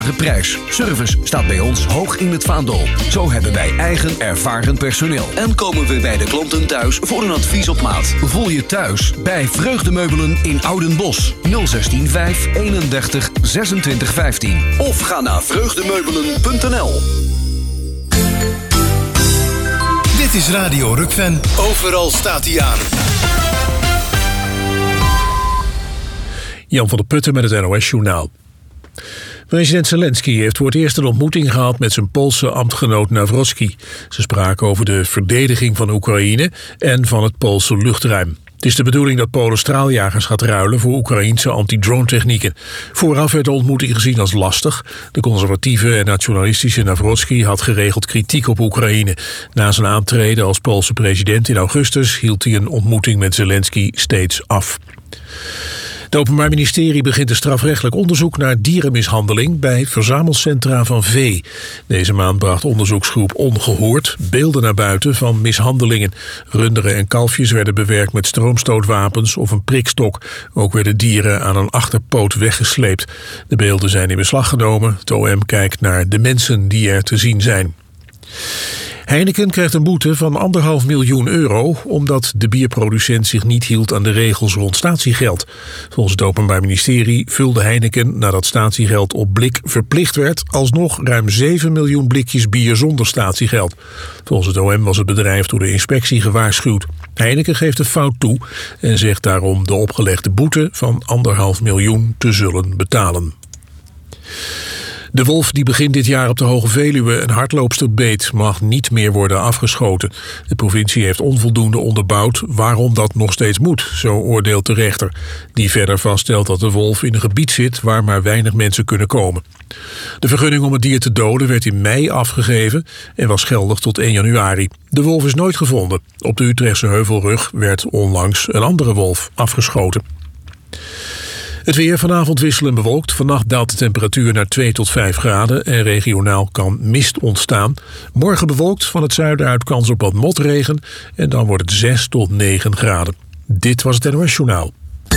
prijs. Service staat bij ons hoog in het vaandel. Zo hebben wij eigen ervaren personeel. En komen we bij de klanten thuis voor een advies op maat. Voel je thuis bij Vreugdemeubelen in Oudenbosch. 016 5 31 26 15. Of ga naar vreugdemeubelen.nl. Dit is Radio Rukven. Overal staat hij aan. Jan van der Putten met het NOS-journaal. President Zelensky heeft voor het eerst een ontmoeting gehad met zijn Poolse ambtgenoot Nawrocki. Ze spraken over de verdediging van Oekraïne en van het Poolse luchtruim. Het is de bedoeling dat Polen straaljagers gaat ruilen voor Oekraïense anti-drone technieken. Vooraf werd de ontmoeting gezien als lastig. De conservatieve en nationalistische Nawrocki had geregeld kritiek op Oekraïne. Na zijn aantreden als Poolse president in augustus hield hij een ontmoeting met Zelensky steeds af. Het Openbaar Ministerie begint een strafrechtelijk onderzoek naar dierenmishandeling bij verzamelcentra van vee. Deze maand bracht onderzoeksgroep Ongehoord beelden naar buiten van mishandelingen. Runderen en kalfjes werden bewerkt met stroomstootwapens of een prikstok. Ook werden dieren aan een achterpoot weggesleept. De beelden zijn in beslag genomen. Het OM kijkt naar de mensen die er te zien zijn. Heineken krijgt een boete van €1,5 miljoen omdat de bierproducent zich niet hield aan de regels rond statiegeld. Volgens het Openbaar Ministerie vulde Heineken, nadat statiegeld op blik verplicht werd, alsnog ruim 7 miljoen blikjes bier zonder statiegeld. Volgens het OM was het bedrijf door de inspectie gewaarschuwd. Heineken geeft de fout toe en zegt daarom de opgelegde boete van €1,5 miljoen te zullen betalen. De wolf die begin dit jaar op de Hoge Veluwe een hardloopster beet mag niet meer worden afgeschoten. De provincie heeft onvoldoende onderbouwd waarom dat nog steeds moet, zo oordeelt de rechter. Die verder vaststelt dat de wolf in een gebied zit waar maar weinig mensen kunnen komen. De vergunning om het dier te doden werd in mei afgegeven en was geldig tot 1 januari. De wolf is nooit gevonden. Op de Utrechtse Heuvelrug werd onlangs een andere wolf afgeschoten. Het weer vanavond wisselend bewolkt. Vannacht daalt de temperatuur naar 2 tot 5 graden en regionaal kan mist ontstaan. Morgen bewolkt, van het zuiden uit kans op wat motregen en dan wordt het 6 tot 9 graden. Dit was het NOS Journaal.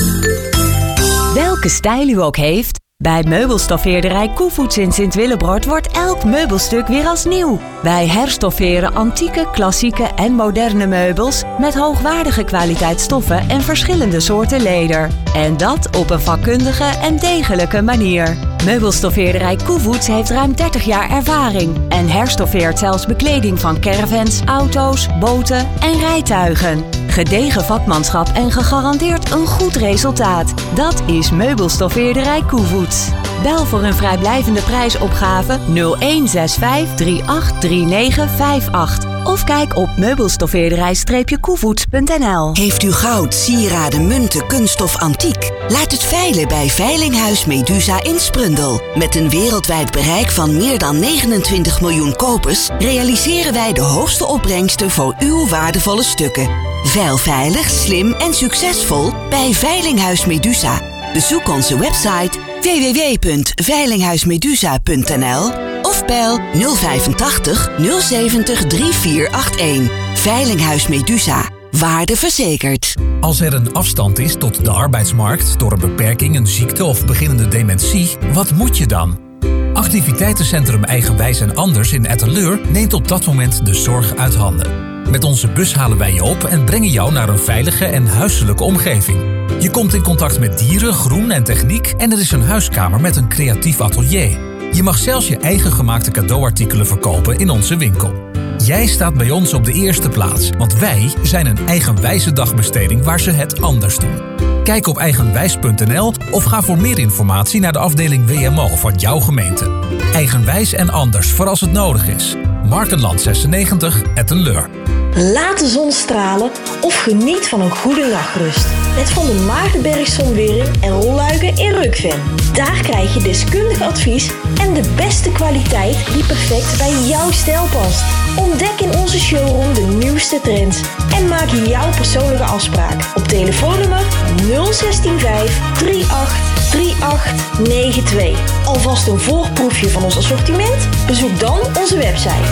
Welke stijl u ook heeft, bij meubelstoffeerderij Koevoets in Sint-Willebrord wordt elk meubelstuk weer als nieuw. Wij herstofferen antieke, klassieke en moderne meubels met hoogwaardige kwaliteitsstoffen en verschillende soorten leder. En dat op een vakkundige en degelijke manier. Meubelstoffeerderij Koevoets heeft ruim 30 jaar ervaring en herstoffeert zelfs bekleding van caravans, auto's, boten en rijtuigen. Gedegen vakmanschap en gegarandeerd een goed resultaat. Dat is Meubelstoffeerderij Koevoets. Bel voor een vrijblijvende prijsopgave 0165 383958 of kijk op meubelstoffeerderij-koevoets.nl. Heeft u goud, sieraden, munten, kunststof, antiek? Laat het veilen bij Veilinghuis Medusa in Sprundel. Met een wereldwijd bereik van meer dan 29 miljoen kopers realiseren wij de hoogste opbrengsten voor uw waardevolle stukken. Veil veilig, slim en succesvol bij Veilinghuis Medusa. Bezoek onze website www.veilinghuismedusa.nl of bel 085 070 3481. Veilinghuis Medusa. Waarde verzekerd. Als er een afstand is tot de arbeidsmarkt door een beperking, een ziekte of beginnende dementie, wat moet je dan? Activiteitencentrum Eigenwijs en Anders in Etteleur neemt op dat moment de zorg uit handen. Met onze bus halen wij je op en brengen jou naar een veilige en huiselijke omgeving. Je komt in contact met dieren, groen en techniek en er is een huiskamer met een creatief atelier. Je mag zelfs je eigen gemaakte cadeauartikelen verkopen in onze winkel. Jij staat bij ons op de eerste plaats, want wij zijn een eigenwijze dagbesteding waar ze het anders doen. Kijk op eigenwijs.nl of ga voor meer informatie naar de afdeling WMO van jouw gemeente. Eigenwijs en Anders voor als het nodig is. Markenland 96, Etteleur. Laat de zon stralen of geniet van een goede nachtrust. Met Van de Maartenberg Zonwering en Rolluiken in Rukven. Daar krijg je deskundig advies en de beste kwaliteit die perfect bij jouw stijl past. Ontdek in onze showroom de nieuwste trends en maak jouw persoonlijke afspraak op telefoonnummer 0165 383892. Alvast een voorproefje van ons assortiment? Bezoek dan onze website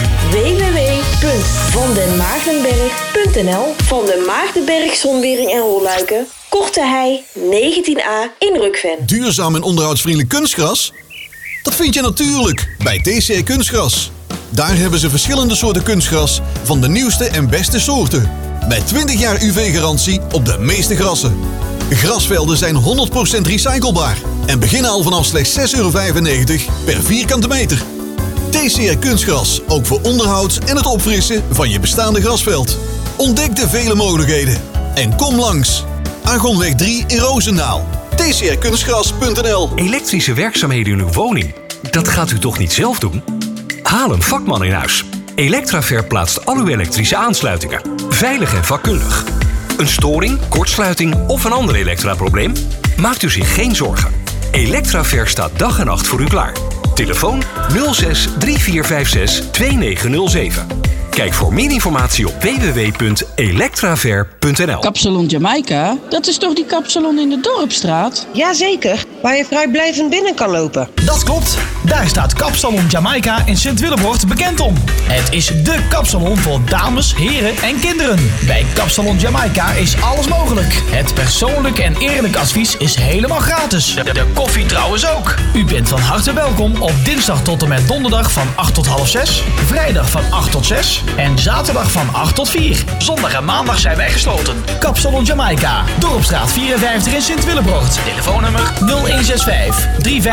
www.vandenmaartenberg.nl. Van de Maartenberg Zonwering en Rolluiken, Korte Hei 19a in Rukven. Duurzaam en onderhoudsvriendelijk kunstgras? Dat vind je natuurlijk bij TCR Kunstgras. Daar hebben ze verschillende soorten kunstgras van de nieuwste en beste soorten. Met 20 jaar UV-garantie op de meeste grassen. Grasvelden zijn 100% recyclebaar en beginnen al vanaf slechts €6,95 per vierkante meter. TCR Kunstgras, ook voor onderhoud en het opfrissen van je bestaande grasveld. Ontdek de vele mogelijkheden en kom langs. Argonweg 3 in Roosendaal. tcrkunstgras.nl. Elektrische werkzaamheden in uw woning, dat gaat u toch niet zelf doen? Haal een vakman in huis. Electraver plaatst al uw elektrische aansluitingen. Veilig en vakkundig. Een storing, kortsluiting of een ander elektraprobleem? Maakt u zich geen zorgen. Electraver staat dag en nacht voor u klaar. Telefoon 06 3456 2907. Kijk voor meer informatie op www.electraver.nl. Kapsalon Jamaica, dat is toch die kapsalon in de Dorpstraat? Jazeker, waar je vrijblijvend binnen kan lopen. Dat klopt, daar staat Kapsalon Jamaica in Sint-Willebord bekend om. Het is dé kapsalon voor dames, heren en kinderen. Bij Kapsalon Jamaica is alles mogelijk. Het persoonlijk en eerlijk advies is helemaal gratis. De koffie trouwens ook. U bent van harte welkom op dinsdag tot en met donderdag van 8 tot half 6, vrijdag van 8 tot 6... en zaterdag van 8 tot 4. Zondag en maandag zijn wij gesloten. Kapsalon Jamaica, Dorpstraat 54 in Sint-Willebord. Telefoonnummer 0165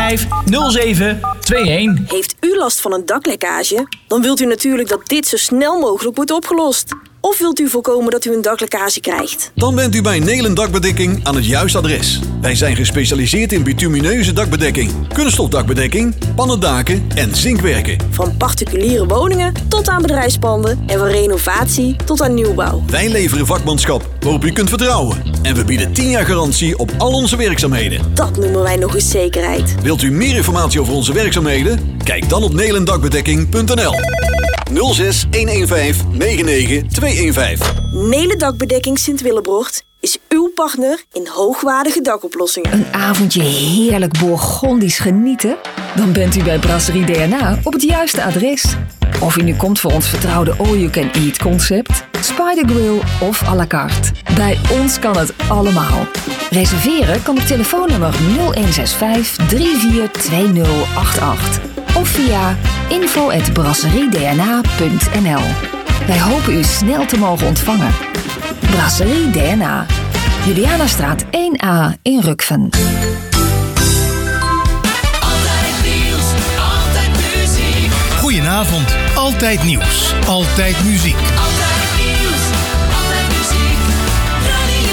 3507 21. Heeft u last van een daklekkage? Dan wilt u natuurlijk dat dit zo snel mogelijk wordt opgelost. Of wilt u voorkomen dat u een daklekkage krijgt? Dan bent u bij Nelen Dakbedekking aan het juiste adres. Wij zijn gespecialiseerd in bitumineuze dakbedekking, kunststofdakbedekking, pannendaken en zinkwerken. Van particuliere woningen tot aan bedrijfspanden en van renovatie tot aan nieuwbouw. Wij leveren vakmanschap waarop u kunt vertrouwen. En we bieden 10 jaar garantie op al onze werkzaamheden. Dat noemen wij nog eens zekerheid. Wilt u meer informatie over onze werkzaamheden? Kijk dan op nelendakbedekking.nl. 06 115 99 215. Nelen Dakbedekking Sint-Willebord is uw partner in hoogwaardige dakoplossingen. Een avondje heerlijk Bourgondisch genieten? Dan bent u bij Brasserie DNA op het juiste adres. Of u nu komt voor ons vertrouwde all-you-can-eat concept, Spider Grill of à la carte. Bij ons kan het allemaal. Reserveren kan op telefoonnummer 0165 342088 of via info@brasseriedna.nl. Wij hopen u snel te mogen ontvangen. Brasserie DNA, Julianastraat 1A in Rukven. Goedenavond, altijd nieuws, altijd muziek. Altijd nieuws, altijd muziek, Radio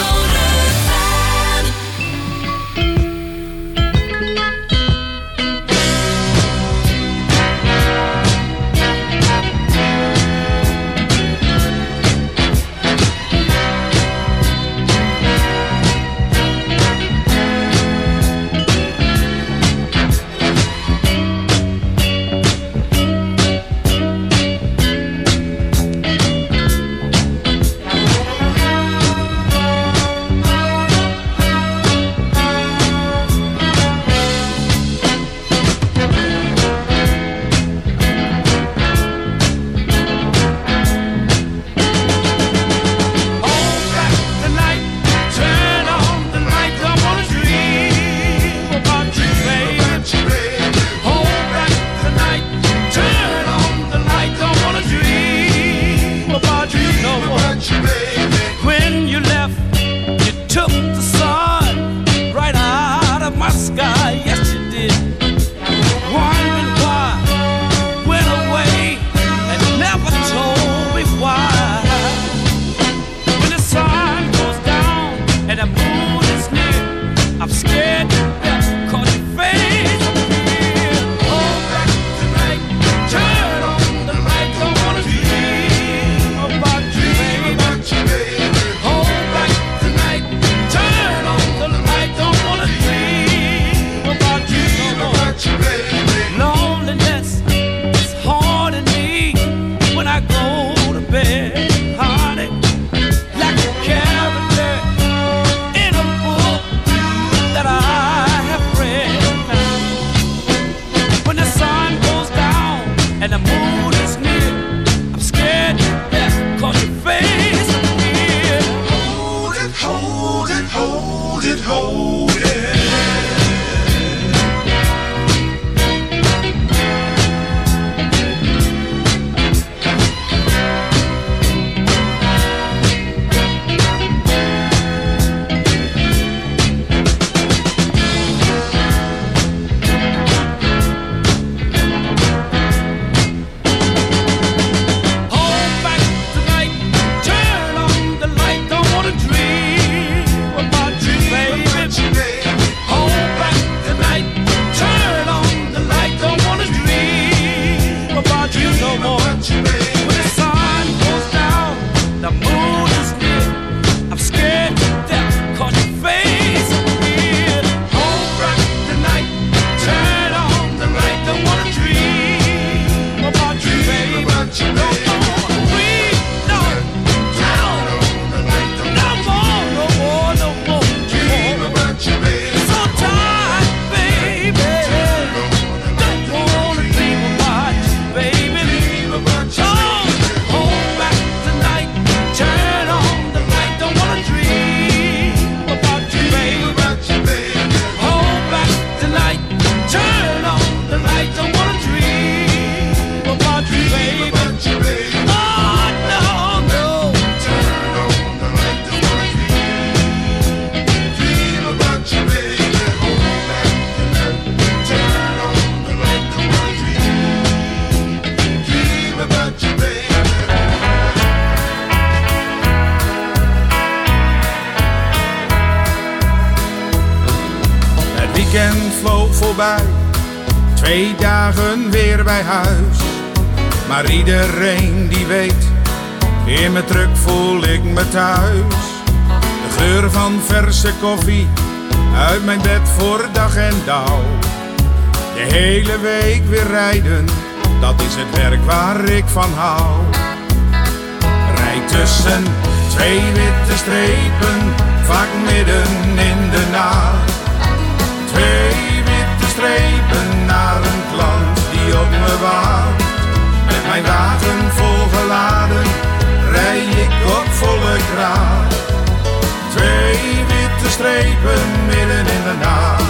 voorbij, 2 dagen weer bij huis. Maar iedereen die weet, in mijn truck voel ik me thuis. De geur van verse koffie, uit mijn bed voor dag en dauw. De hele week weer rijden, dat is het werk waar ik van hou. Rijd tussen 2 witte strepen, vaak midden in de nacht. 2 witte strepen naar een klant die op me wacht. Met mijn wagen volgeladen, rij ik op volle kracht. 2 witte strepen midden in de nacht.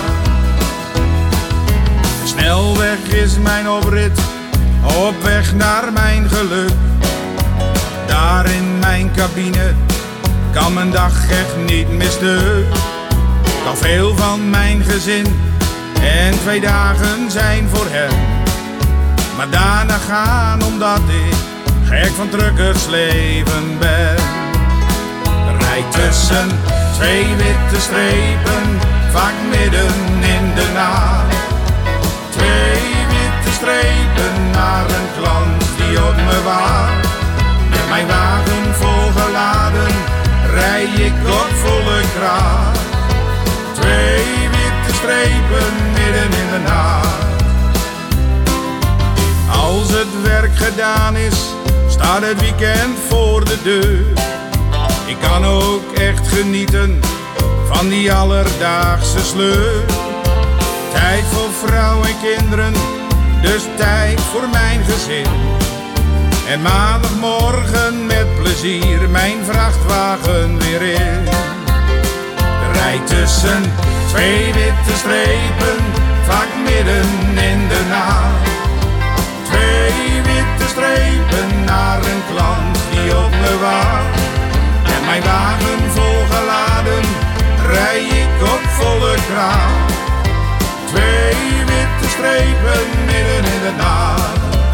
Snelweg is mijn oprit, op weg naar mijn geluk. Daar in mijn cabine kan mijn dag echt niet misstuk. Kan veel van mijn gezin en 2 dagen zijn voor hen. Maar daarna gaan omdat ik gek van truckersleven ben. Rijd tussen 2 witte strepen, vaak midden in de nacht. 2 witte strepen naar een klant die op me wacht. Met mijn wagen volgeladen, rij ik op volle kracht. 2 witte strepen midden in de nacht. Als het werk gedaan is, staat het weekend voor de deur. Ik kan ook echt genieten van die alledaagse sleur. Tijd voor vrouw en kinderen, dus tijd voor mijn gezin. En maandagmorgen met plezier mijn vrachtwagen weer in. Rijd tussen 2 witte strepen, vaak midden in de nacht. 2 witte strepen naar een klant die op me wacht. Met mijn wagen volgeladen, rij ik op volle kracht. 2 witte strepen midden in de nacht.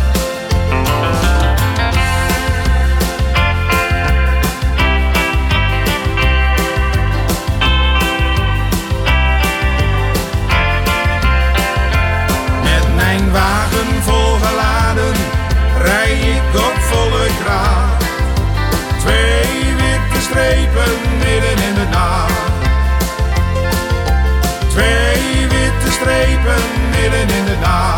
Met mijn wagen volgeladen, rij ik op volle kracht. 2 witte strepen midden in de nacht. 2 witte strepen midden in de nacht.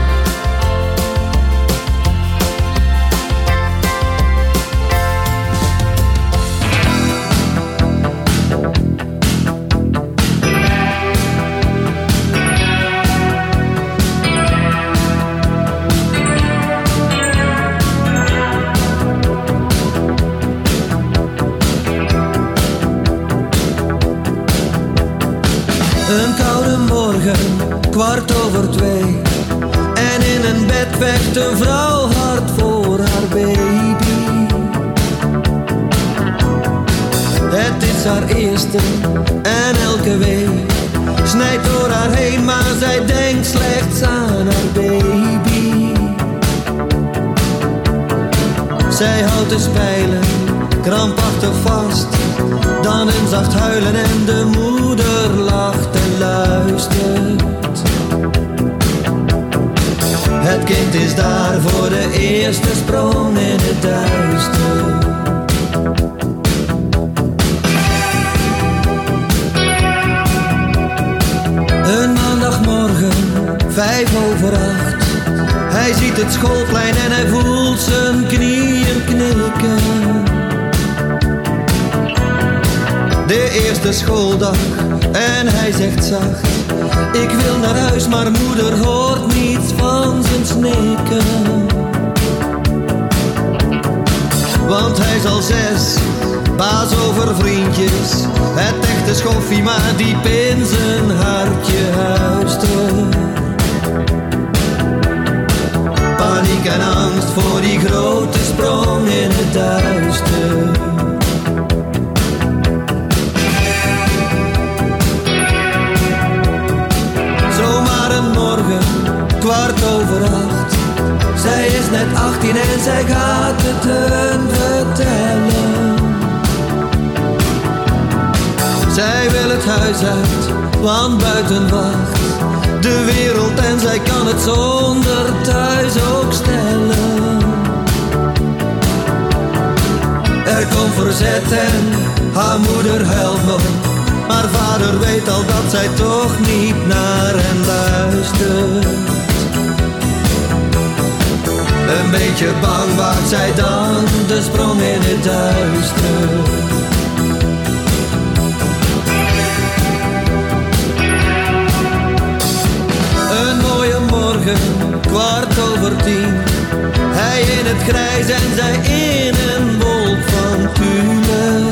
Een koude morgen, 2:15. En in een bed vecht een vrouw hard voor haar baby. Het is haar eerste en elke week snijdt door haar heen, maar zij denkt slechts aan haar baby. Zij houdt de spijlen krampachtig vast, dan een zacht huilen en de moeder lacht en luistert. Het kind is daar voor de eerste sprong in het duister. Een maandagmorgen, 7:05. Hij ziet het schoolplein en hij voelt zijn knieën knikken. De eerste schooldag en hij zegt zacht: ik wil naar huis, maar moeder hoort niets van zijn snikken. Want hij is al 6, baas over vriendjes. Het echte schoffie, maar diep in zijn hartje huist er. Paniek en angst voor die grote sprong in het duister. Zomaar een morgen, 7:15. Zij is net 18 en zij gaat het hun vertellen. Zij wil het huis uit, want buiten wacht de wereld en zij kan het zonder thuis ook stellen. Er komt verzet en haar moeder huilt nog, maar vader weet al dat zij toch niet naar hem luistert. Een beetje bang waagt zij dan de sprong in het duister. Een mooie morgen, 10:15. Hij in het grijs en zij in een wolk van tulle.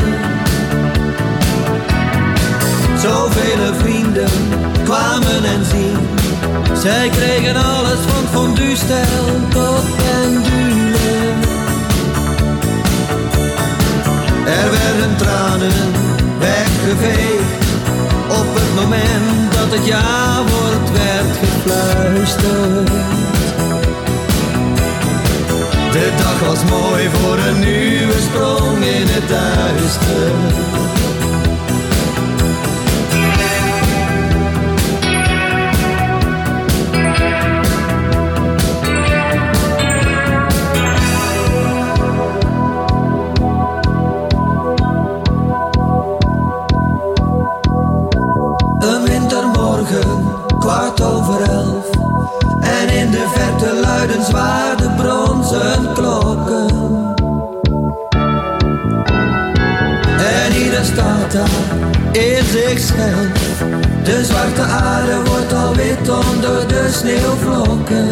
Zoveel vrienden kwamen en zien. Zij kregen alles van fondue-stijl tot pendule. Er werden tranen weggeveegd. Op het moment dat het ja-woord werd gefluisterd. De dag was mooi voor een nieuwe sprong in het duister. Een wintermorgen, 11:15. En in de verte luiden zwaar de bronzen klokken. En ieder staat daar in zichzelf. De zwarte aarde wordt al wit onder de sneeuwvlokken.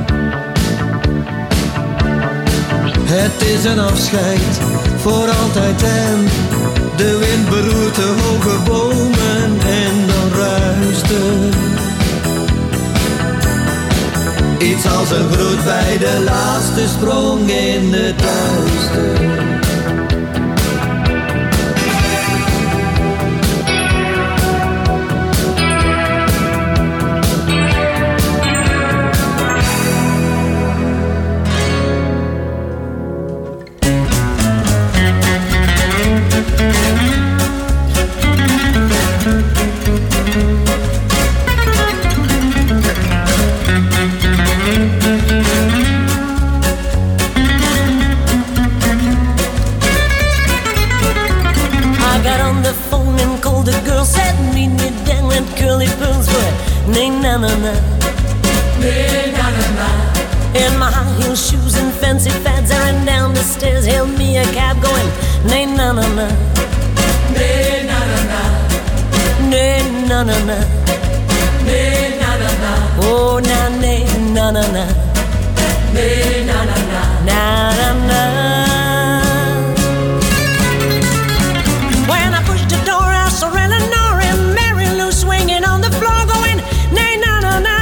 Het is een afscheid voor altijd en de wind beroert de hoge bomen en dan ruist het. Iets als een groet bij de laatste sprong in het duister. In my high heel shoes and fancy fads, I ran down the stairs, hailed me a cab going, nay na na na, nay na na na, nay na na na, nay na na na, oh na nay na na na, nay na na na, na na na. When I pushed the door, I saw Eleanor and Mary Lou swinging on the floor, going, nay na na na.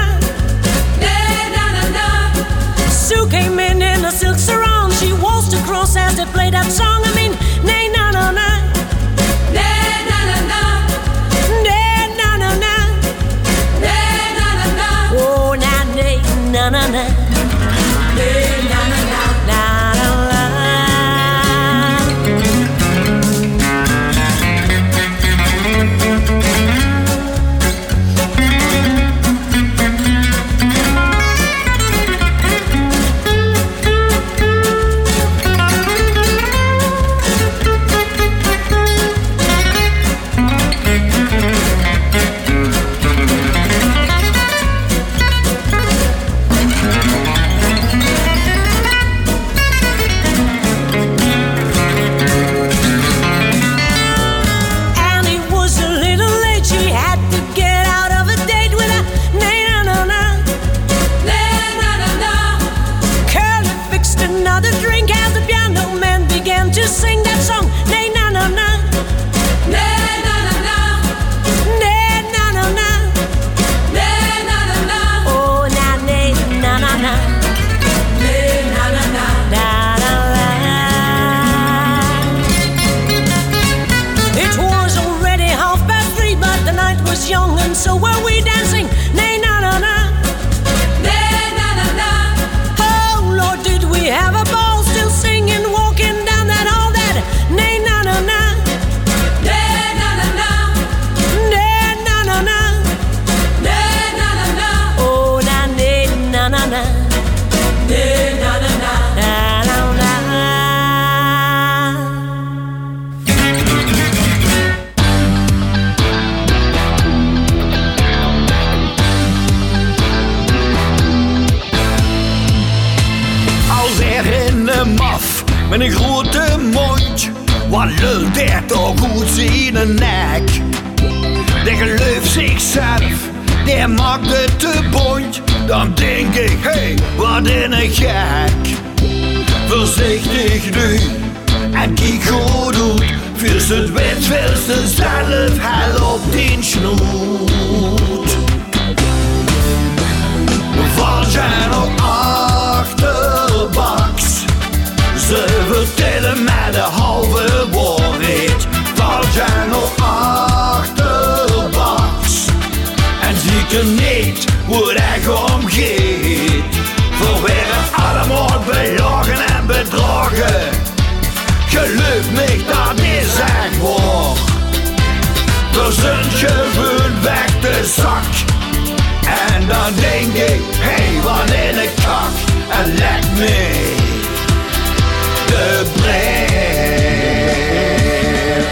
Sue came in a silk sarong. She waltzed across as they played that song. I mean, nay na na na, nay na na na, nay na na na, nay na na na. Oh na nay na na na, nay na na na, na na na. met een grote mond. Wat lult er toch goed in een nek? Die gelooft zichzelf, die maakt het te bond. Dan denk ik, hey, wat een gek. Voorzichtig nu, en kijk goed uit. Fürs het wet wil ze zelf hel op die snoet. Valt jij nog achterbaks? Ze vertellen mij de halve waarheid. Valt jij nog achterbaks? En zie ik niet hoe het echt omgeet. Voor werden allemaal belogen en bedrogen. Geloof me, dat is echt waar. Er zijn gewoon weg de zak. En dan denk ik, hey, wat in de kak. En leg me de breed.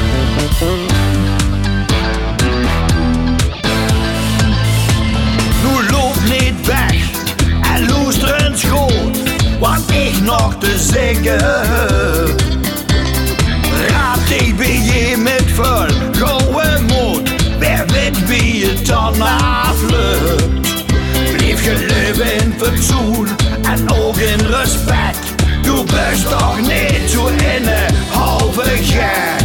Nu loop niet weg en luister eens goed wat ik nog te zeggen. Raad TBJ met vol gouden moed. Wer weet wie het dan aflukt. Blijf geloven in fatsoen en ook in respect. Du bist toch niet zo in een halve gek.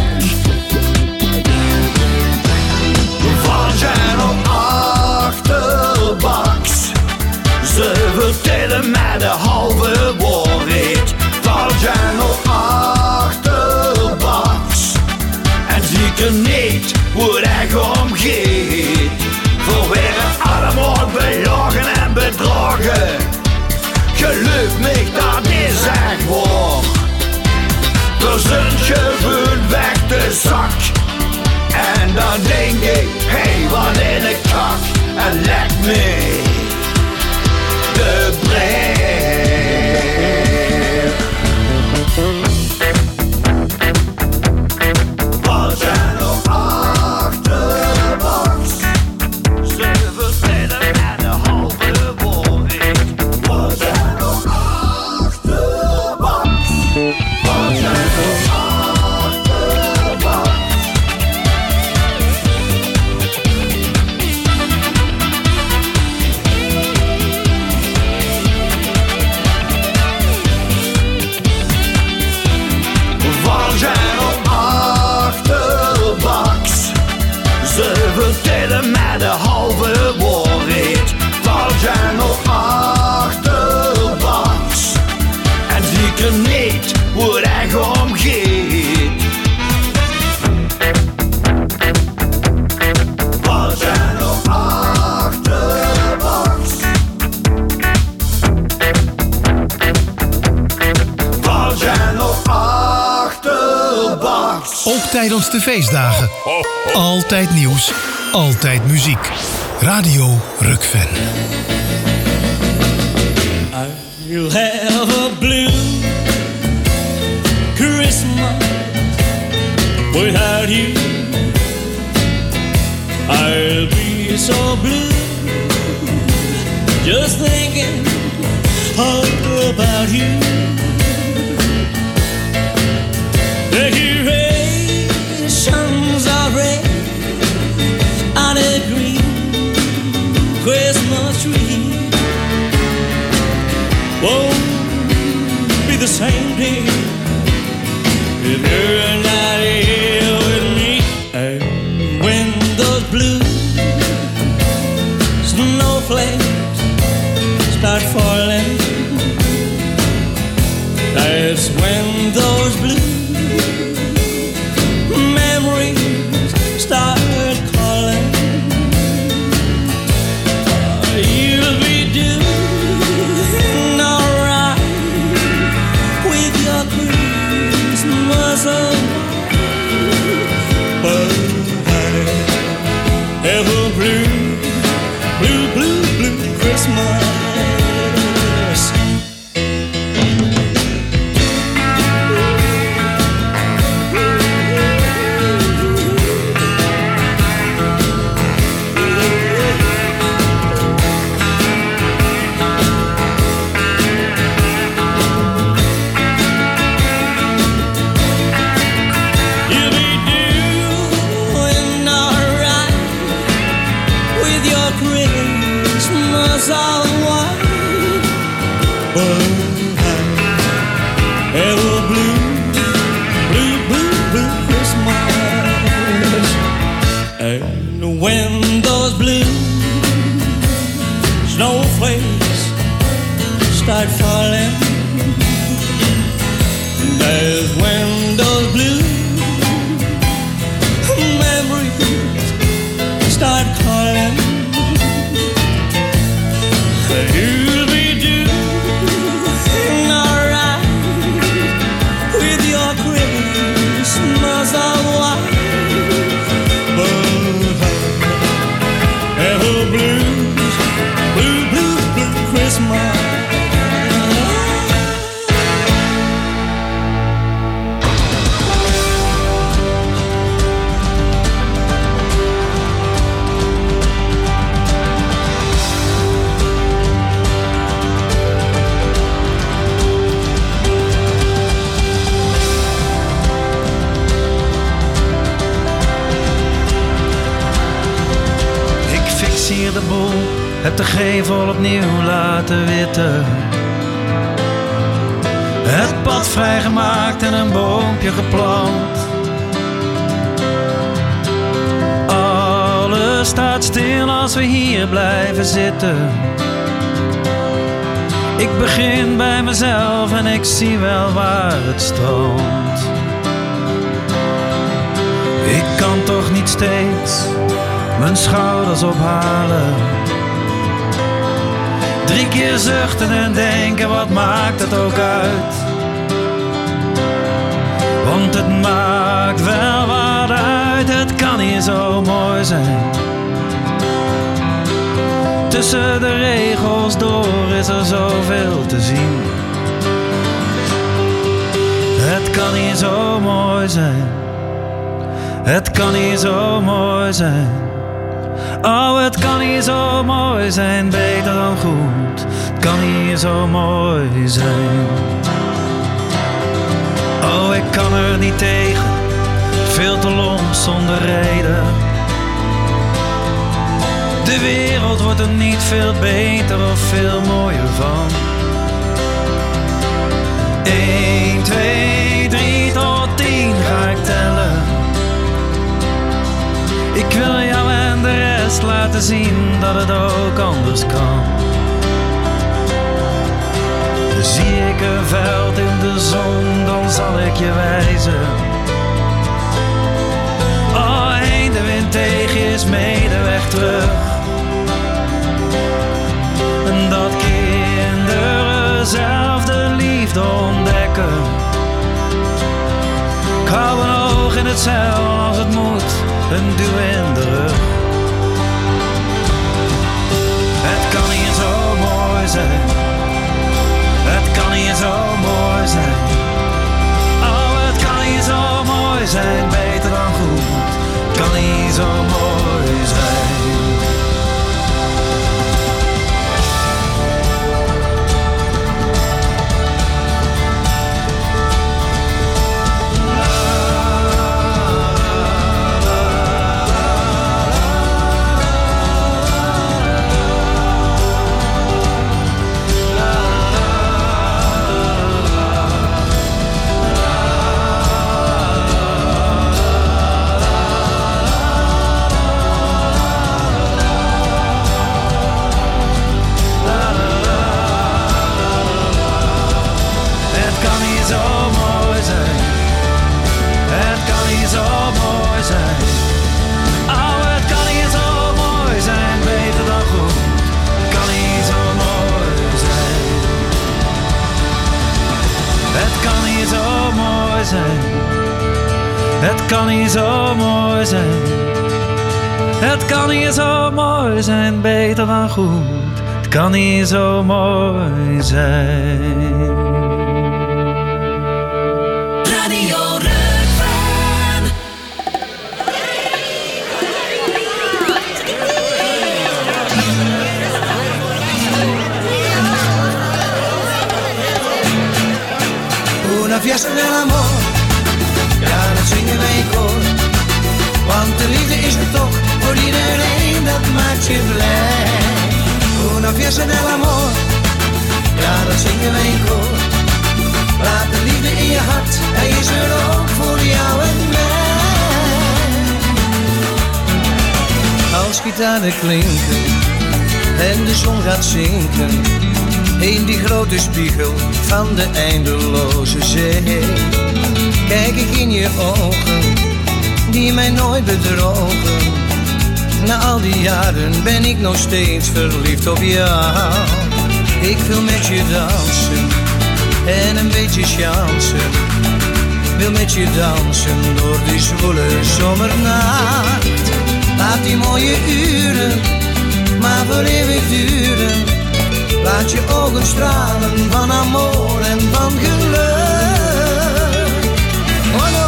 Valt jij nog achterbaks? Ze vertellen mij de halve waarheid. Valt jij nog achterbaks? En zie ik niet hoe het echt omgeet. Voor werden allemaal belogen en bedrogen. Geloof me, dat is echt waar. Er zijn gewoon weg de zak. En dan denk ik, hey, wat in de kak. En leg me de breed. Valt jij nog achterbaks? Ze vertellen mij de halve waarheid. Valt jij nog achterbaks? Valt jij nog achterbaks? Valt jij nog achterbaks? Ze vertellen mij de halve waarheid. Valt jij nog achterbaks? En zie ik er niet hoe het echt omgeet. Valt jij nog achterbaks? Valt jij nog achterbaks? Ook tijdens de feestdagen. Altijd nieuws, altijd muziek. Radio Rukven. You'll have a blue Christmas without you. I'll be so blue just thinking about you. Decorations are red on a green Christmas tree. Won't be the same day if you're not here with me. And when those blue snowflakes start falling, that's when those blue memories start calling. You'll be doing alright with your Christmas away. But I have a blue, blue, blue, blue Christmas. but have a blue, blue, blue, blue Christmas. And when those blue snowflakes start falling, that's when those blue memories start calling. You'll be doing alright with your Christmas of white, but have a blues, blue, blue, blue Christmas. De boel, heb de gevel opnieuw laten witten. Het pad vrijgemaakt en een boompje geplant. Alles staat stil als we hier blijven zitten. Ik begin bij mezelf en ik zie wel waar het stroomt. Ik kan toch niet steeds mijn schouders ophalen. 3 keer zuchten en denken, wat maakt het ook uit? Want het maakt wel wat uit, het kan hier zo mooi zijn. Tussen de regels door is er zoveel te zien. Het kan hier zo mooi zijn. Het kan hier zo mooi zijn. Oh, het kan hier zo mooi zijn, beter dan goed. Het kan hier zo mooi zijn. Oh, ik kan er niet tegen, veel te lomp zonder reden. De wereld wordt er niet veel beter of veel mooier van. 1, 2, 3 tot 10 ga ik tellen. Ik wil jou en de rest laten zien dat het ook anders kan. Zie ik een veld in de zon, dan zal ik je wijzen. Oh, heen de wind tegen is mee de weg terug. En dat kinderen zelf de liefde ontdekken. Ik hou een oog in het zeil als het moet, een duw in de rug. Het kan hier zo mooi zijn. Het kan hier zo mooi zijn. Oh, het kan hier zo mooi zijn, beter dan goed. Het kan hier zo mooi zijn. Het kan hier zo mooi zijn. Het kan hier zo mooi zijn, beter dan goed. Het kan hier zo mooi zijn. Radio Rukven. Una fiesta dell'amore. Ja, dat zingen wij in koor. Want de liefde is er toch voor iedereen, dat maakt je blij. Una fiesta dell'amore. Ja, dat dat zingen wij in koor. Laat de liefde in je hart, hij is er ook voor jou en mij. Als gitaren klinken en de zon gaat zinken in die grote spiegel van de eindeloze zee, kijk ik in je ogen die mij nooit bedrogen. Na al die jaren ben ik nog steeds verliefd op jou. Ik wil met je dansen en een beetje chansen. Wil met je dansen door die zwoele zomernacht. Laat die mooie uren maar voor eeuwig duren. Laat je ogen stralen van amor en van geluk. Oh no.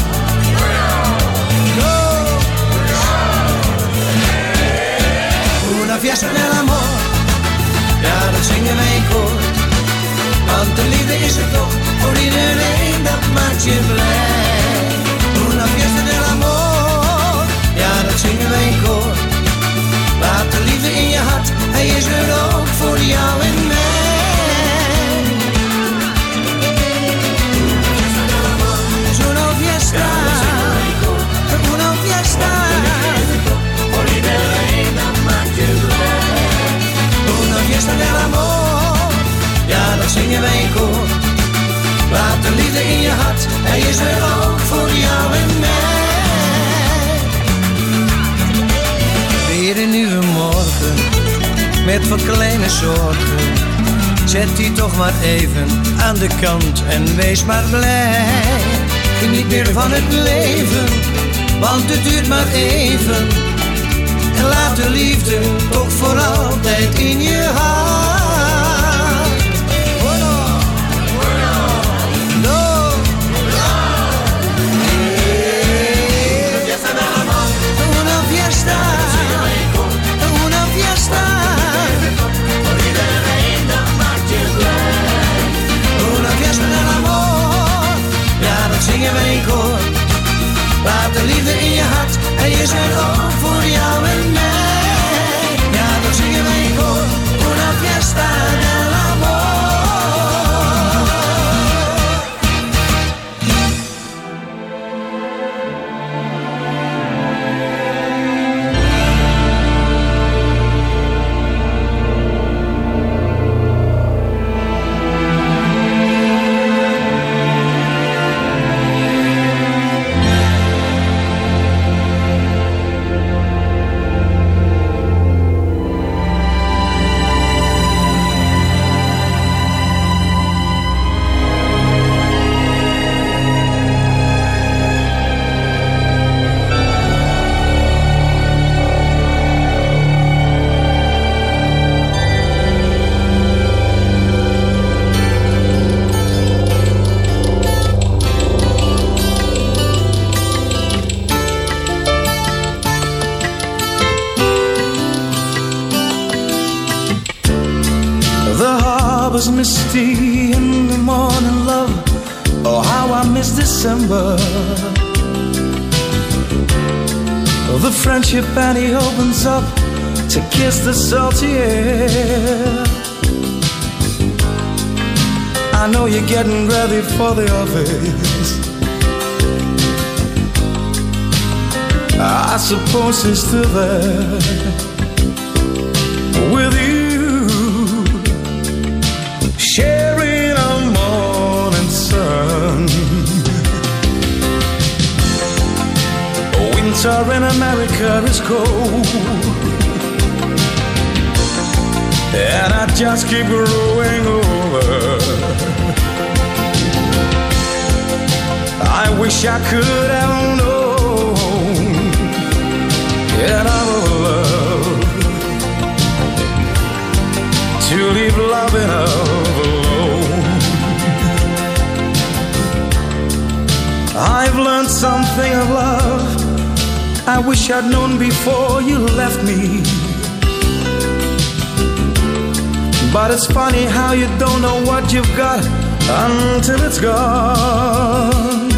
Una fiesta del amor, ja dat zingen wij in koor. Want de liefde is er toch voor iedereen, dat maakt je blij. Una fiesta del amor, ja dat zingen wij in koor. Laat de liefde in je hart, hij is er ook voor jou en mij. Una fiesta, una fiesta, voor iedereen, dat maakt je blij. Una fiesta del amor, ja dat zingen wij in koor. Laat de liefde in je hart, hij is er ook voor jou en mij. Weer een nieuwe morgen, met wat kleine zorgen. Zet die toch maar even aan de kant en wees maar blij. Geniet meer van het leven, want het duurt maar even. En laat de liefde toch voor altijd in je hart. Zingen wij in koor. Laat de liefde in je hart, hij is er ook voor jou en mij. Ja, dat zingen wij in koor. Una fiesta del amor. Misty in the morning, love. Oh, how I miss December. The friendship and he opens up to kiss the salty air. I know you're getting ready for the office. I suppose he's still there with you. Sharing a morning sun. Winter in America is cold, and I just keep growing older. I wish I could have known that I would love to leave loving alone. I've learned something of love I wish I'd known before you left me. But it's funny how you don't know what you've got until it's gone.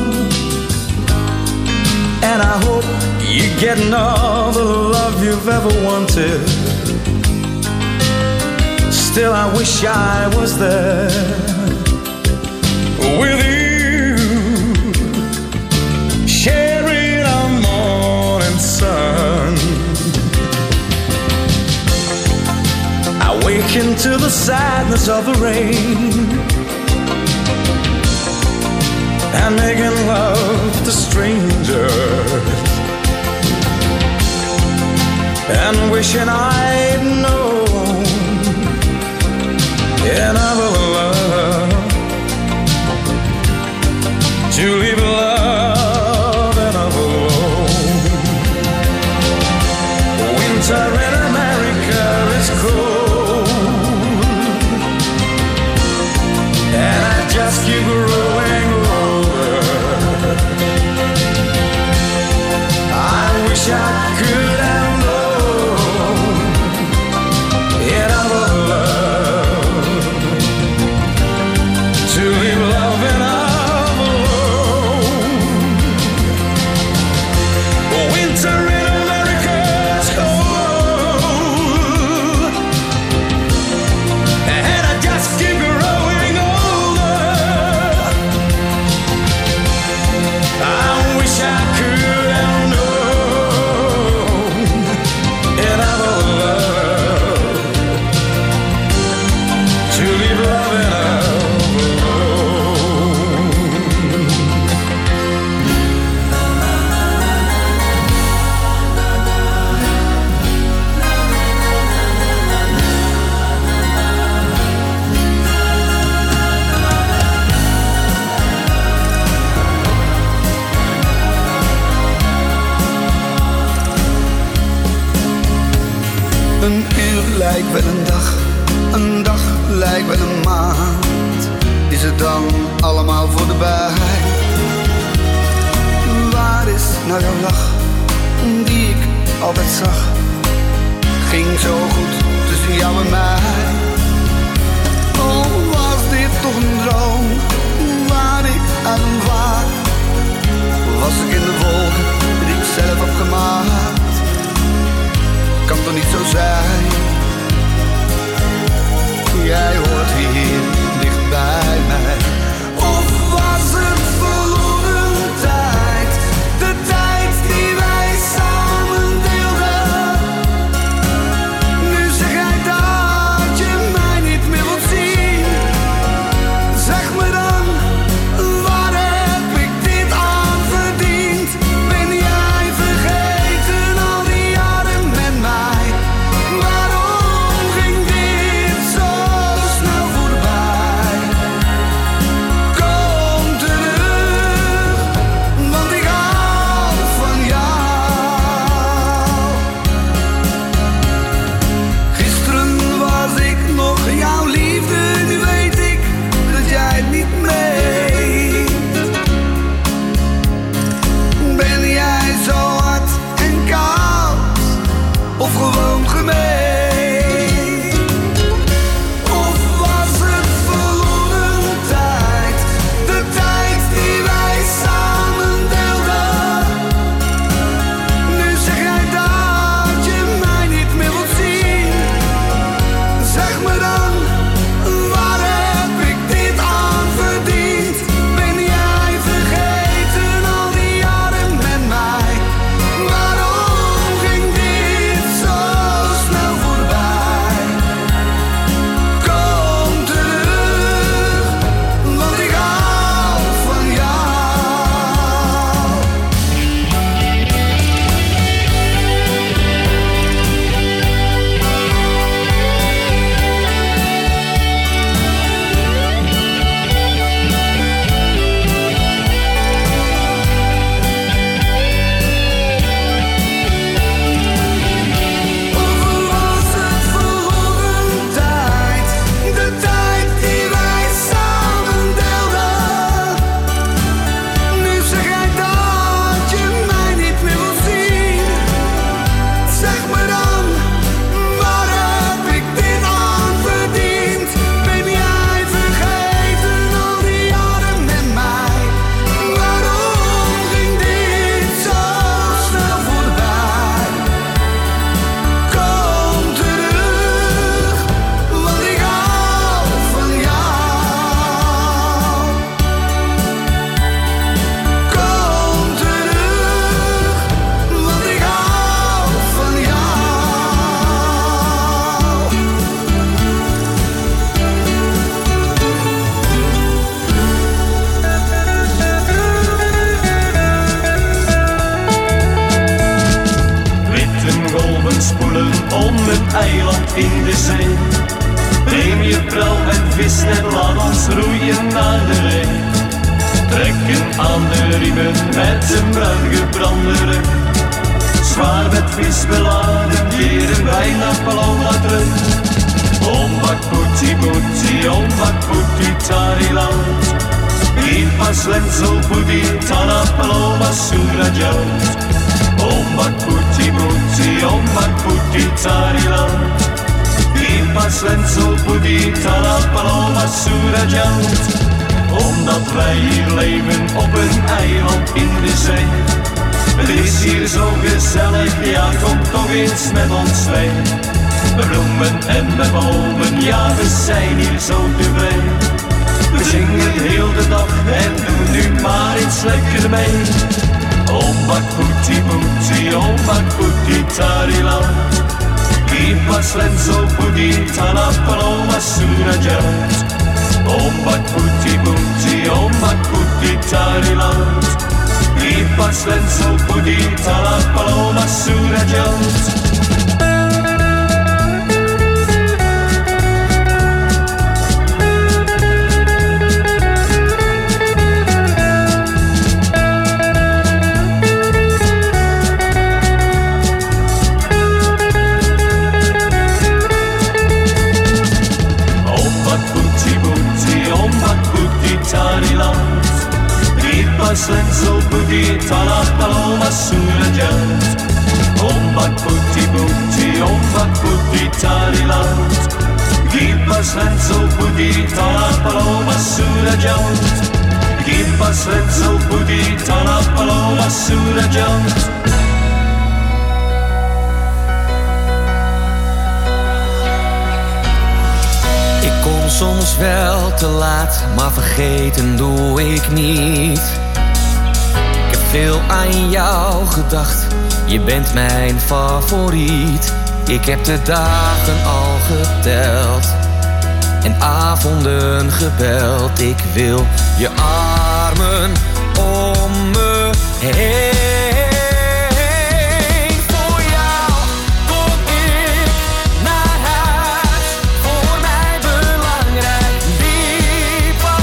And I hope you're getting all the love you've ever wanted. Still I wish I was there the sadness of the rain, and making love to strangers, and wishing I'd known another love to leave love enough alone. Winter in America is cold, and I just keep growing older. I wish I could have known another love to leave love enough alone. Winter in America is cold, and I just keep growing older. I wish I could have known another love to leave love enough alone. Een uur lijkt wel een dag lijkt wel een maand. Is het dan allemaal voorbij? Waar is nou jouw lach, die ik altijd zag? Ging zo goed tussen jou en mij. Oh, was dit toch een droom, waar ik aan vaak? Was ik in de wolken die ik zelf heb gemaakt? Kan toch niet zo zijn? Jij hoort hier dicht bij mij. Of was het verloren tijd? De tijd die wij samen deelden. Nu zeg jij dat je in de zee. Neem je prauw en visnet, laat ons roeien naar de ree. Trekken aan de riemen met een bruingebrande rug. Zwaar met vis beladen, keren wij naar Paloma terug. Ombak putti putti, ombak putti tariland. In pas lenzo putti, tana Paloma surajant. Ombak putti putti, ombak putti tariland. In pas lenzo putti, tana Paloma surajant. Omdat wij hier leven op een eiland in de zee. Het is hier zo gezellig, ja, kom toch eens met ons mee. Met bloemen en met bomen, ja, we zijn hier zo tevreden. We zingen heel de dag en doen nu maar iets lekker mee. Ombak putti putti, ombak putti tariland. Kipas lenzo putti, tana Paloma surajant. Ombak putti putti, ombak putti tariland. Kipas lenzo putti, tana Paloma surajant. Lenzo putti, tana Paloma surajant. Ombak putti putti, ombak putti tariland. Kipas lenzo putti, tana Paloma surajant. Kipas lenzo putti, tana Paloma surajant. Ik kom soms wel te laat, maar vergeten doe ik niet. Veel aan jou gedacht, je bent mijn favoriet. Ik heb de dagen al geteld en avonden gebeld. Ik wil je armen om me heen. Voor jou kom ik naar huis, voor mij belangrijk. Diep van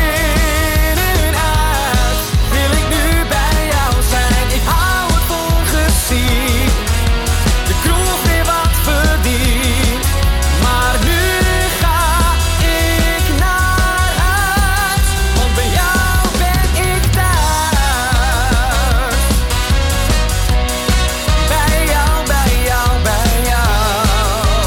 binnenuit wil ik nu bij jou zijn. Ik hou het ongezien, de kroeg weer wat verdient. Maar nu ga ik naar huis, want bij jou ben ik thuis. Bij jou, bij jou, bij jou.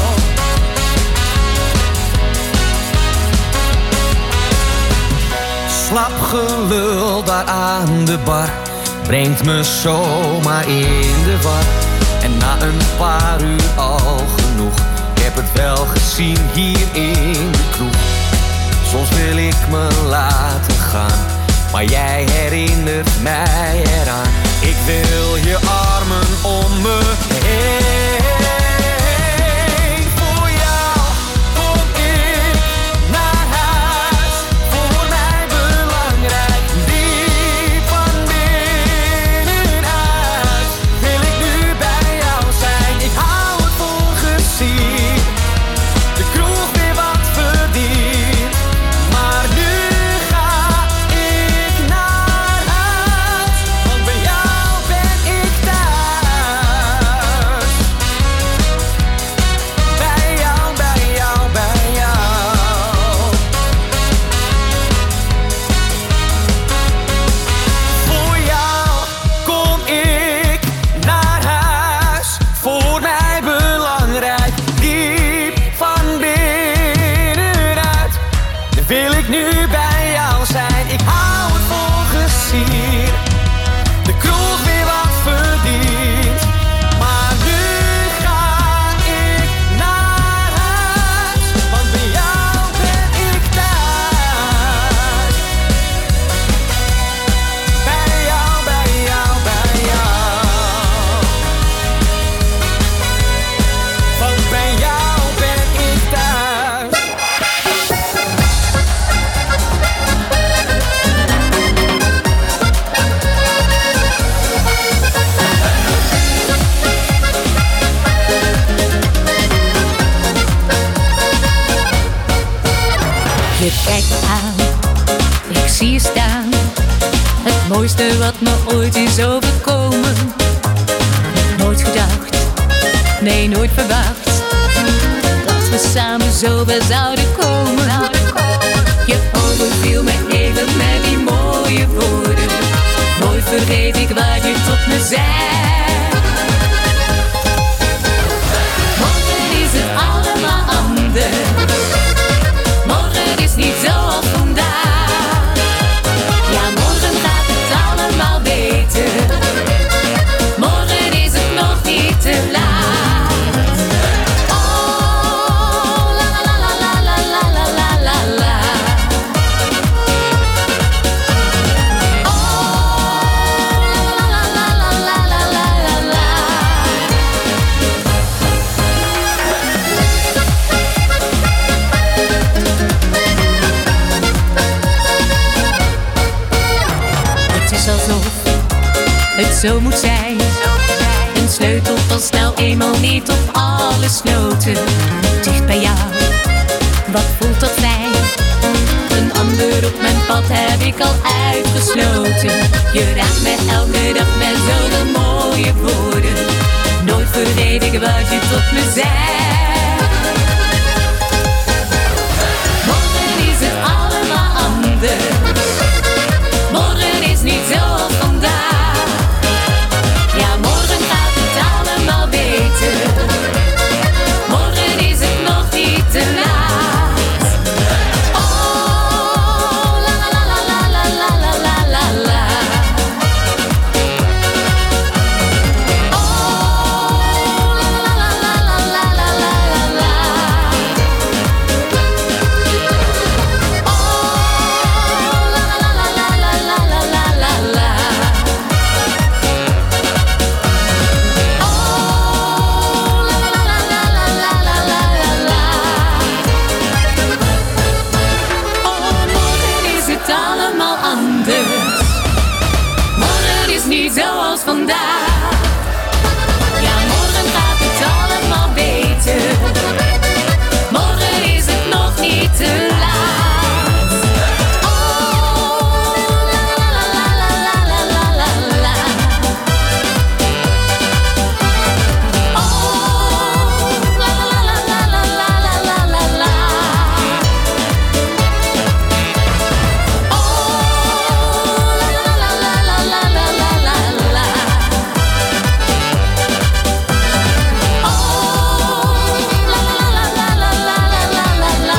Slap gelul daar aan de bar brengt me zomaar in de war. En na een paar uur al genoeg, ik heb het wel gezien hier in de kroeg. Soms wil ik me laten gaan, maar jij herinnert mij eraan. Ik wil je armen om me heen. Voor jou kom ik naar huis, voor mij belangrijk. Diep van binnenuit wil ik nu bij jou zijn. Ik hou het ongezien, de kroeg weer wat verdient. Maar nu ga ik naar huis, want bij jou ben ik thuis. Bij jou, bij jou, bij jou. Voor jou kom ik naar huis, voor mij belangrijk. Diep van binnenuit wil ik nu bij jou zijn. Ik hou het ongezien, de kroeg weer wat verdient. Maar nu ga ik naar huis, want bij jou ben ik thuis. Bij jou, bij jou, bij jou. Want bij jou ben ik thuis. zie je staan. Het mooiste wat me ooit is overkomen. Nooit gedacht, nee nooit verwacht, dat we samen zo ver zouden komen. Je overviel me even met die mooie woorden. Nooit vergeet ik wat je tot me zei. Morgen is het allemaal anders. Morgen is niet zoals vandaag. Ja, morgen gaat het allemaal beter. Morgen is het nog niet te laat. Oh, la la la la la la la la la la. Oh, la la la la la la la la la. Het is alsof het zo moet zijn. Een sleutel past nou eenmaal niet op alle sloten. Dicht bij jou, wat voelt dat fijn. Een ander op mijn pad heb ik al uitgesloten. Je raakt me elke dag met zoveel mooie woorden. Nooit vergeet ik wat je tot me zei. Morgen is het allemaal anders. Morgen is niet zoals vandaag. Ja, morgen gaat het allemaal beter. Morgen is het nog niet te laat. Oh, la la la la la la la la la la. Oh, la la la la la la la la la la. Oh, la la la la la la la la la la. Morgen is het allemaal anders. Morgen is niet zoals vandaag. Ja, morgen gaat het allemaal beter. Morgen is het nog niet te laat. Oh, la la la la la la la la la. Oh, la la la la la la la la la la. Oh, la la la la la la la la la la. Oh, la la la la la la la la la la.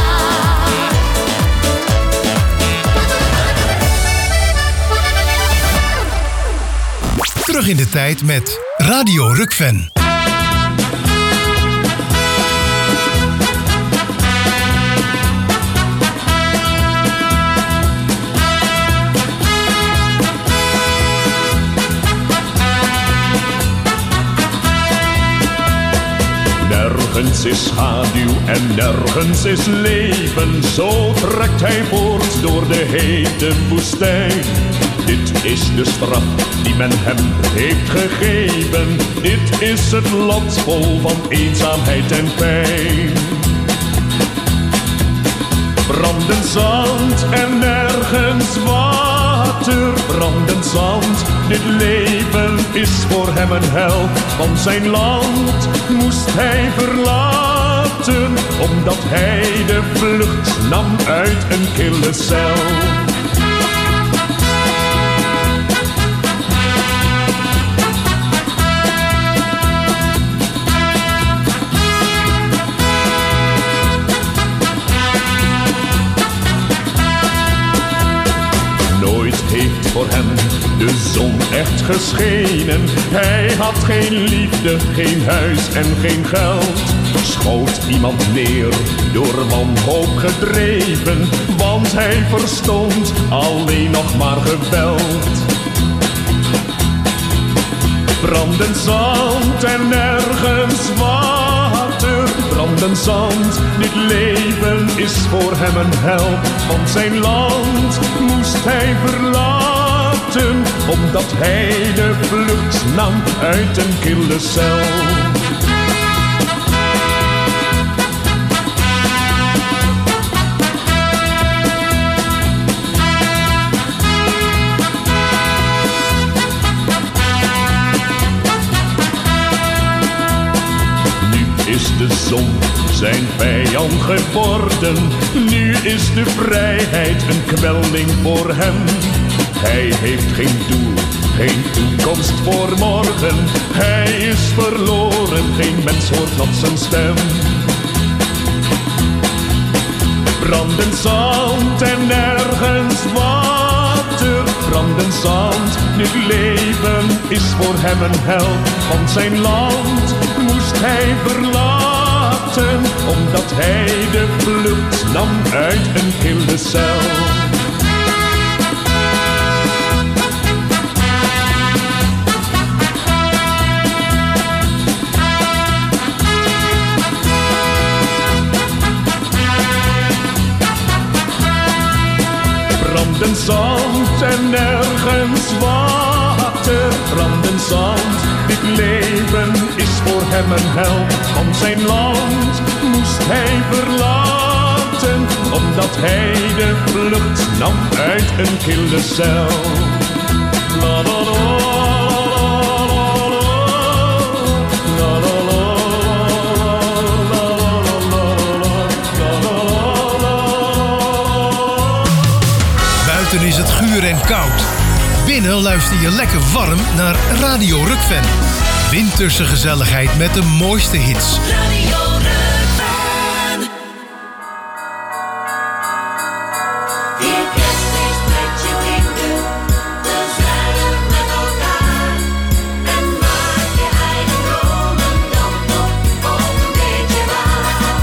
Terug in de tijd met Radio Rukven. Nergens is schaduw en nergens is leven. Zo trekt hij voort door de hete woestijn. Dit is de straf die men hem heeft gegeven. Dit is het lot vol van eenzaamheid en pijn. Brandend zand en nergens water. Brandend zand, dit leven is voor hem een hel. Want zijn land moest hij verlaten, omdat hij de vlucht nam uit een kille cel. Heeft voor hem de zon echt geschenen. Hij had geen liefde, geen huis en geen geld. Schoot iemand neer, door wanhoop gedreven, want hij verstond alleen nog maar geweld. Brandend zand en nergens water. Brandend zand, dit leven is voor hem een hel. Want zijn land moest hij verlaten, omdat hij de vlucht nam uit een kille cel. zijn vijand geworden. Nu is de vrijheid een kwelling voor hem. Hij heeft geen doel, geen toekomst voor morgen. Hij is verloren, geen mens hoort nog zijn stem. Brandend zand en nergens water. Brandend zand, dit leven is voor hem een hel. Want zijn land moest hij verlaten, omdat hij de vlucht nam uit een kille cel. Brandend zand en nergens water. Brandend zand, dit leven is voor hem een hel. Want zijn land moest hij verlaten, omdat hij de vlucht nam uit een kille cel. La la la. Buiten is het guur en koud. Binnen luister je lekker warm naar Radio Rukven. Winterse gezelligheid met de mooiste hits. Radio Rukven. Vier kerstfeest met je vrienden, gezellig met elkaar. En maak je eigen dromen dan toch ook een beetje waar.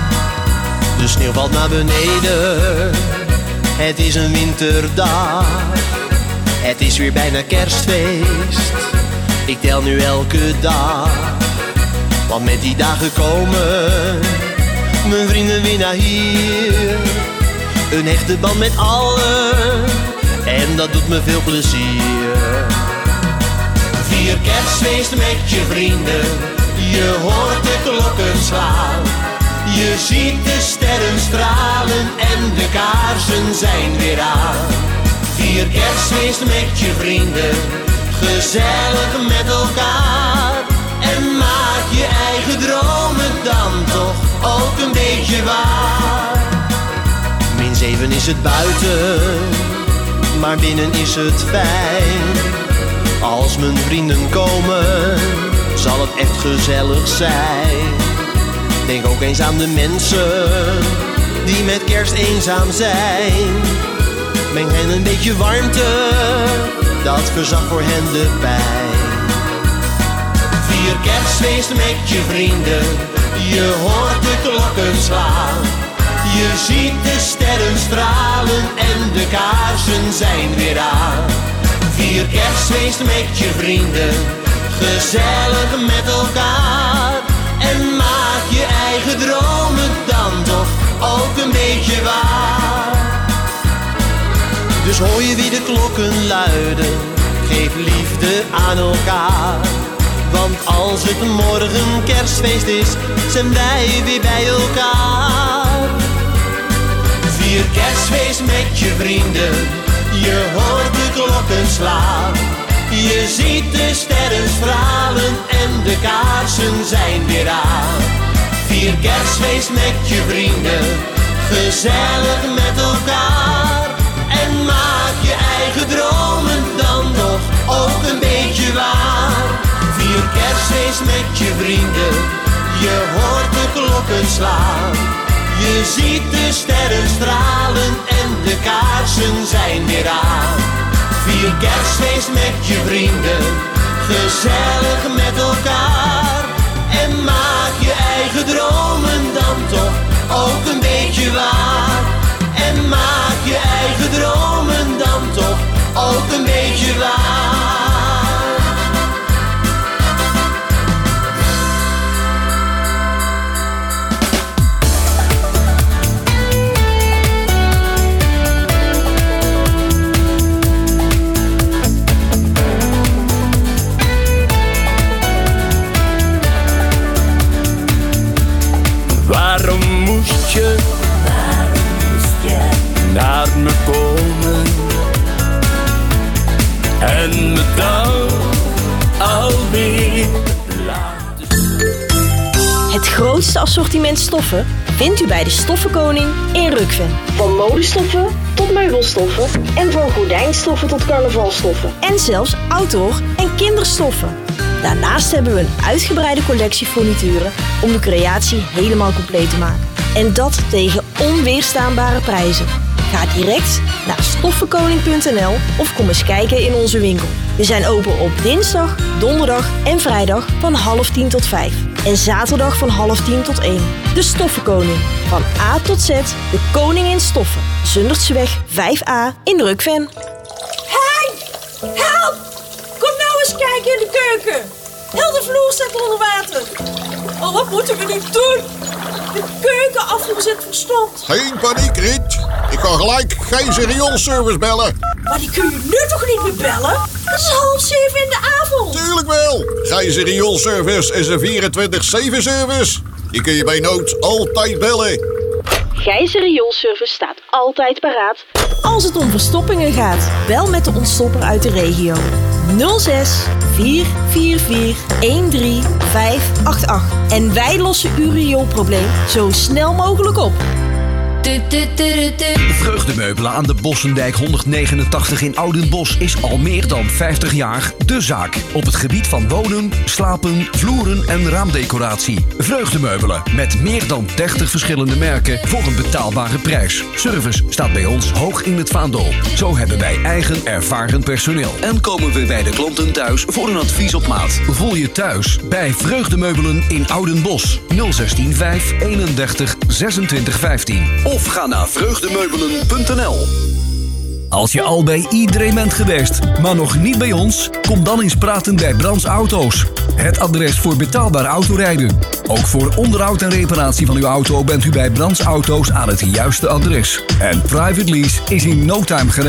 De sneeuw valt naar beneden. Het is een winterdag. Het is weer bijna kerstfeest. Ik tel nu elke dag. Want met die dagen komen mijn vrienden weer naar hier. Een echte band met allen. En dat doet me veel plezier. Vier kerstfeest met je vrienden. Je hoort de klokken slaan. Je ziet de sterren stralen en de kaarsen zijn weer aan. Vier kerstfeest met je vrienden, gezellig met elkaar. En maak je eigen dromen dan toch ook een beetje waar. -7 is het buiten, maar binnen is het fijn. Als mijn vrienden komen, zal het echt gezellig zijn. Denk ook eens aan de mensen die met kerst eenzaam zijn. Meng hen een beetje warmte, dat verzacht voor hen de pijn. Vier kerstfeest met je vrienden, je hoort de klokken slaan. Je ziet de sterren stralen en de kaarsen zijn weer aan. Vier kerstfeest met je vrienden, gezellig met elkaar. En maak je eigen dromen dan toch ook een beetje waar. Dus hoor je wie de klokken luiden, geef liefde aan elkaar. Want als het morgen kerstfeest is, zijn wij weer bij elkaar. Vier kerstfeest met je vrienden, je hoort de klokken slaan. Je ziet de sterren stralen en de kaarsen zijn weer aan. Vier kerstfeest met je vrienden, gezellig met elkaar. En maak je eigen dromen dan toch ook een beetje waar. Vier kerstfeest met je vrienden, je hoort de klokken slaan. Je ziet de sterren stralen en de kaarsen zijn weer aan. Vier kerstfeest met je vrienden, gezellig met elkaar. En maak je eigen dromen dan toch ook een beetje waar. En maak je eigen dromen dan toch ook een beetje waar. Waarom moest je naar me komen en me dan alweer laten? Het grootste assortiment stoffen vindt u bij de Stoffenkoning in Rukven. Van modestoffen tot meubelstoffen en van gordijnstoffen tot carnavalstoffen. En zelfs outdoor en kinderstoffen. Daarnaast hebben we een uitgebreide collectie furnituren om de creatie helemaal compleet te maken. En dat tegen onweerstaanbare prijzen. Ga direct naar stoffenkoning.nl of kom eens kijken in onze winkel. We zijn open op dinsdag, donderdag en vrijdag van 9:30 tot 5. En zaterdag van 9:30 tot 1. De Stoffenkoning. Van A tot Z, de koning in stoffen. Zundertseweg 5A in Rukven. Hey! Help! Kom nou eens kijken in de keuken. Heel de vloer staat onder water. Oh, wat moeten we nu doen? De keukenafvoer zit verstomd. Geen paniek, Riet. Ik kan gelijk Gijzer rioolservice bellen. Maar die kun je nu toch niet meer bellen? Het is 6:30 in de avond. Tuurlijk wel. Gijzer rioolservice is een 24/7 service. Die kun je bij nood altijd bellen. Gijzer Rioolservice staat altijd paraat als het om verstoppingen gaat. Bel met de ontstopper uit de regio. 06 444 13588. En wij lossen uw rioolprobleem zo snel mogelijk op. Vreugdemeubelen aan de Bossendijk 189 in Oudenbosch is al meer dan 50 jaar de zaak. Op het gebied van wonen, slapen, vloeren en raamdecoratie. Vreugdemeubelen met meer dan 30 verschillende merken voor een betaalbare prijs. Service staat bij ons hoog in het vaandel. Zo hebben wij eigen ervaren personeel. En komen we bij de klanten thuis voor een advies op maat. Voel je thuis bij Vreugdemeubelen in Oudenbosch. 016 5 31 26 15. Of ga naar vreugdemeubelen.nl. Als je al bij iedereen bent geweest, maar nog niet bij ons, kom dan eens praten bij Brands Auto's. Het adres voor betaalbaar autorijden. Ook voor onderhoud en reparatie van uw auto bent u bij Brands Auto's aan het juiste adres. En private lease is in no time geregeld.